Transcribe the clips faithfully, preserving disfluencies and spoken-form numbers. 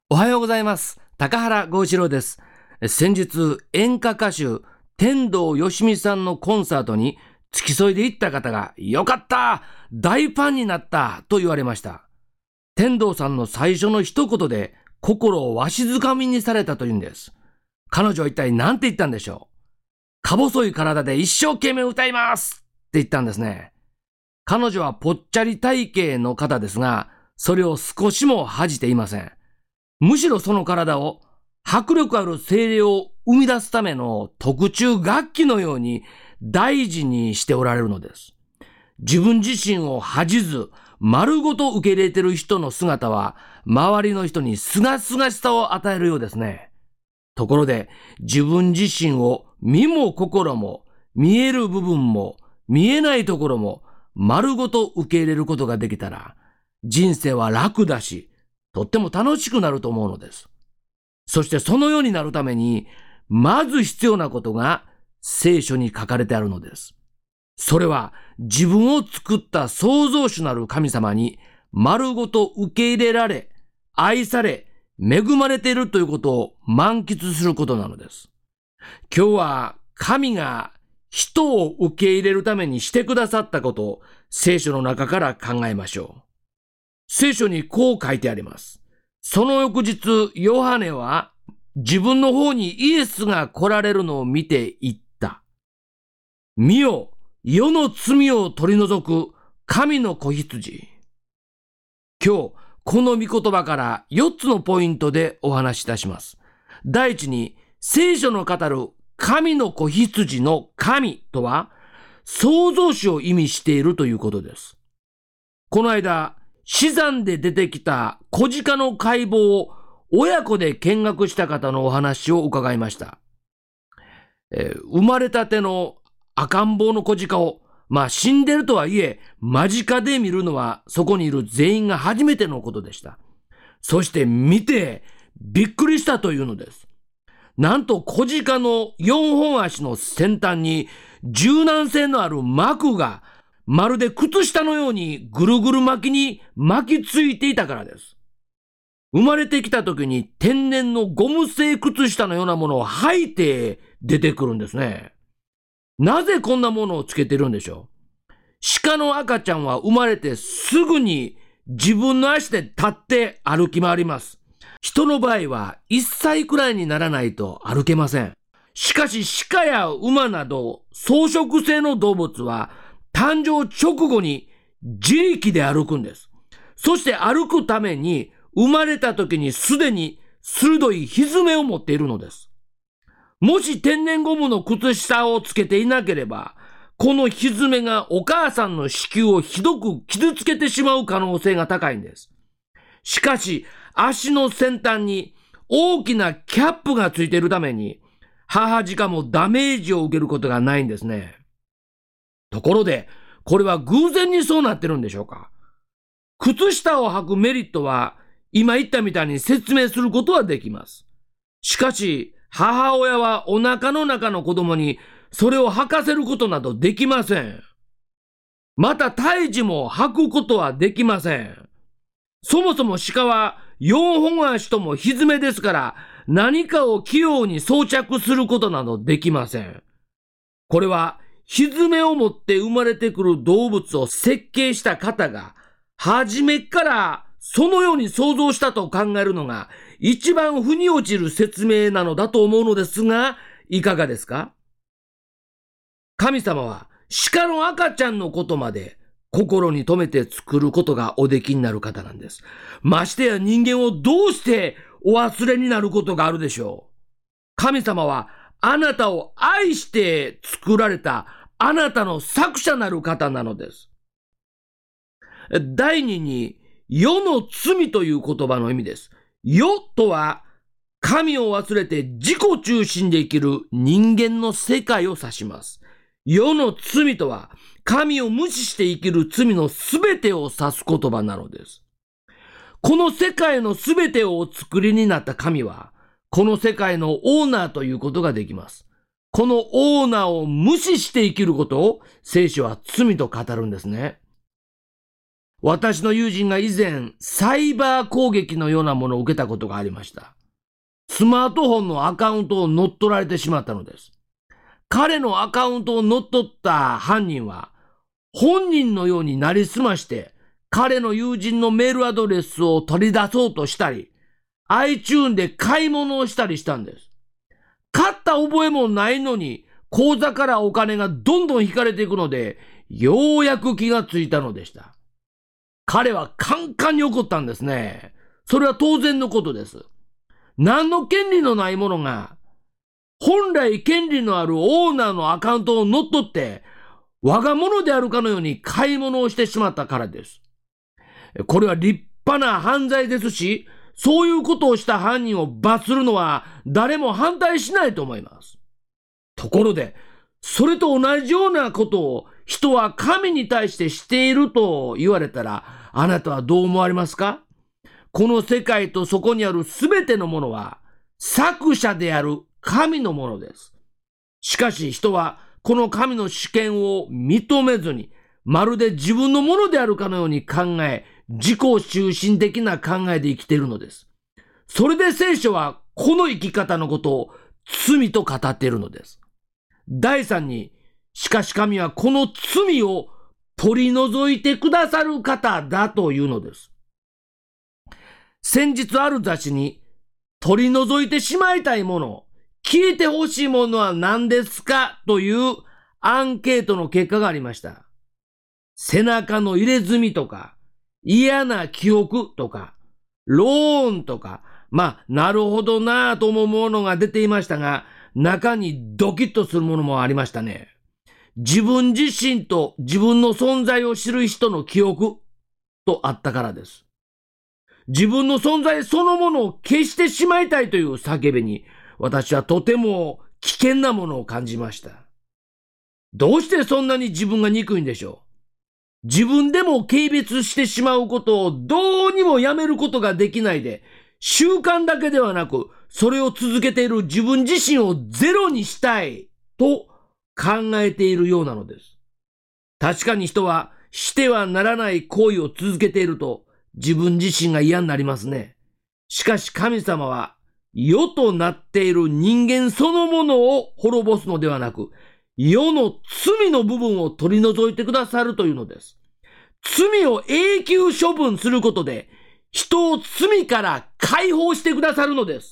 おはようございます。高原剛一郎です。先日、演歌歌手、天童よしみさんのコンサートに付き添いで行った方が、よかった大ファンになったと言われました。天童さんの最初の一言で心をわしづかみにされたというんです。彼女は一体何て言ったんでしょう。か細い体で一生懸命歌いますって言ったんですね。彼女はぽっちゃり体型の方ですが、それを少しも恥じていません。むしろその体を迫力ある声量を生み出すための特注楽器のように大事にしておられるのです。自分自身を恥じず丸ごと受け入れている人の姿は周りの人にすがすがしさを与えるようですね。ところで自分自身を身も心も見える部分も見えないところも丸ごと受け入れることができたら人生は楽だしとっても楽しくなると思うのです。そしてそのようになるために、まず必要なことが聖書に書かれてあるのです。それは自分を作った創造主なる神様に丸ごと受け入れられ、愛され、恵まれているということを満喫することなのです。今日は神が人を受け入れるためにしてくださったことを聖書の中から考えましょう。聖書にこう書いてあります。その翌日、ヨハネは自分の方にイエスが来られるのを見て言った。見よ、世の罪を取り除く神の子羊。今日、この御言葉からよっつのポイントでお話しいたします。第一に、聖書の語る神の子羊の神とは、創造主を意味しているということです。この間、死産で出てきた子鹿の解剖を親子で見学した方のお話を伺いました。えー、生まれたての赤ん坊の子鹿を、まあ死んでるとはいえ、間近で見るのはそこにいる全員が初めてのことでした。そして見てびっくりしたというのです。なんと子鹿のよんほん足の先端に柔軟性のある膜がまるで靴下のようにぐるぐる巻きに巻きついていたからです。生まれてきた時に天然のゴム製靴下のようなものを履いて出てくるんですね。なぜこんなものをつけてるんでしょう。鹿の赤ちゃんは生まれてすぐに自分の足で立って歩き回ります。人の場合はいっさいくらいにならないと歩けません。しかし鹿や馬など草食性の動物は誕生直後に自力で歩くんです。そして歩くために生まれた時にすでに鋭い蹄を持っているのです。もし天然ゴムの靴下をつけていなければ、この蹄がお母さんの子宮をひどく傷つけてしまう可能性が高いんです。しかし足の先端に大きなキャップがついているために母鹿もダメージを受けることがないんですね。ところで、これは偶然にそうなってるんでしょうか。靴下を履くメリットは、今言ったみたいに説明することはできます。しかし、母親はお腹の中の子供にそれを履かせることなどできません。また胎児も履くことはできません。そもそも鹿はよんほん足とも蹄ですから、何かを器用に装着することなどできません。これは、蹄を持って生まれてくる動物を設計した方が、初めからそのように想像したと考えるのが、一番腑に落ちる説明なのだと思うのですが、いかがですか？神様は、鹿の赤ちゃんのことまで心に留めて作ることがおできになる方なんです。ましてや人間をどうしてお忘れになることがあるでしょう。神様は、あなたを愛して作られたあなたの作者なる方なのです。第二に、世の罪という言葉の意味です。世とは、神を忘れて自己中心で生きる人間の世界を指します。世の罪とは、神を無視して生きる罪のすべてを指す言葉なのです。この世界のすべてをお作りになった神は、この世界のオーナーということができます。このオーナーを無視して生きることを聖書は罪と語るんですね。 私の友人が以前、サイバー攻撃のようなものを受けたことがありました。スマートフォンのアカウントを乗っ取られてしまったのです。彼のアカウントを乗っ取った犯人は、本人のようになりすまして、彼の友人のメールアドレスを取り出そうとしたり、iTunes で買い物をしたりしたんです。買った覚えもないのに、口座からお金がどんどん引かれていくので、ようやく気がついたのでした。彼はカンカンに怒ったんですね。それは当然のことです。何の権利のないものが、本来権利のあるオーナーのアカウントを乗っ取って、我が物であるかのように買い物をしてしまったからです。これは立派な犯罪ですし、そういうことをした犯人を罰するのは誰も反対しないと思います。ところで、それと同じようなことを人は神に対してしていると言われたら、あなたはどう思われますか？この世界とそこにあるすべてのものは作者である神のものです。しかし人はこの神の主権を認めずに、まるで自分のものであるかのように考え、自己中心的な考えで生きているのです。それで聖書はこの生き方のことを罪と語っているのです。だいさんに、しかし神はこの罪を取り除いてくださる方だというのです。先日ある雑誌に、取り除いてしまいたいもの、消えてほしいものは何ですかというアンケートの結果がありました。背中の入れ墨とか、嫌な記憶とか、ローンとか、まあ、なるほどなぁと思うものが出ていましたが、中にドキッとするものもありましたね。自分自身と自分の存在を知る人の記憶とあったからです。自分の存在そのものを消してしまいたいという叫びに、私はとても危険なものを感じました。どうしてそんなに自分が憎いんでしょう？自分でも軽蔑してしまうことをどうにもやめることができないで、習慣だけではなく、それを続けている自分自身をゼロにしたいと考えているようなのです。確かに人はしてはならない行為を続けていると自分自身が嫌になりますね。しかし神様は世となっている人間そのものを滅ぼすのではなく、世の罪の部分を取り除いてくださるというのです。罪を永久処分することで人を罪から解放してくださるのです。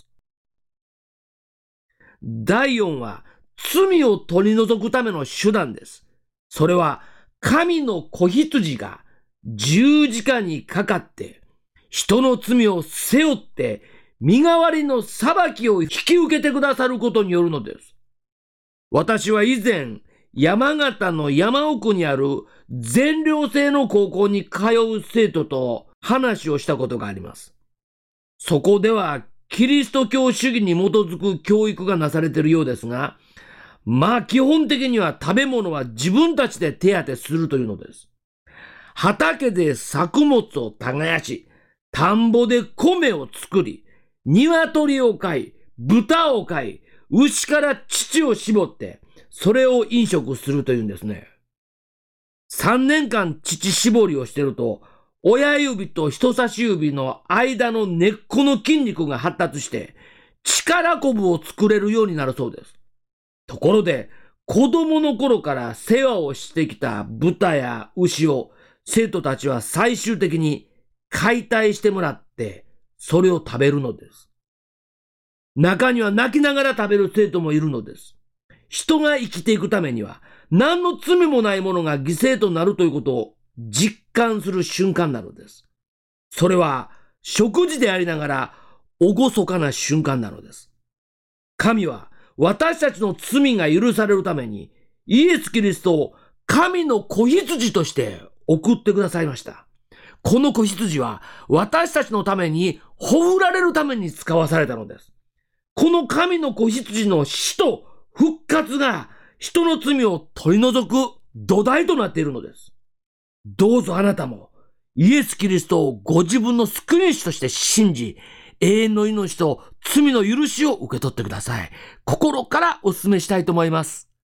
だいよんは罪を取り除くための手段です。それは神の子羊が十字架にかかって人の罪を背負って身代わりの裁きを引き受けてくださることによるのです。私は以前山形の山奥にある全寮制の高校に通う生徒と話をしたことがあります。そこではキリスト教主義に基づく教育がなされているようですが、まあ基本的には食べ物は自分たちで手当てするというのです。畑で作物を耕し、田んぼで米を作り、鶏を飼い、豚を飼い、牛から乳を絞って、それを飲食するというんですね。さんねんかん乳搾りをしていると、親指と人差し指の間の根っこの筋肉が発達して、力こぶを作れるようになるそうです。ところで、子供の頃から世話をしてきた豚や牛を生徒たちは最終的に解体してもらって、それを食べるのです。中には泣きながら食べる生徒もいるのです。人が生きていくためには、何の罪もないものが犠牲となるということを実感する瞬間なのです。それは食事でありながら厳かな瞬間なのです。神は私たちの罪が許されるためにイエス・キリストを神の子羊として送ってくださいました。この子羊は私たちのためにほふられるために使わされたのです。この神の子羊の死と復活が人の罪を取り除く土台となっているのです。どうぞあなたもイエス・キリストをご自分の救い主として信じ、永遠の命と罪の許しを受け取ってください。心からお勧めしたいと思います。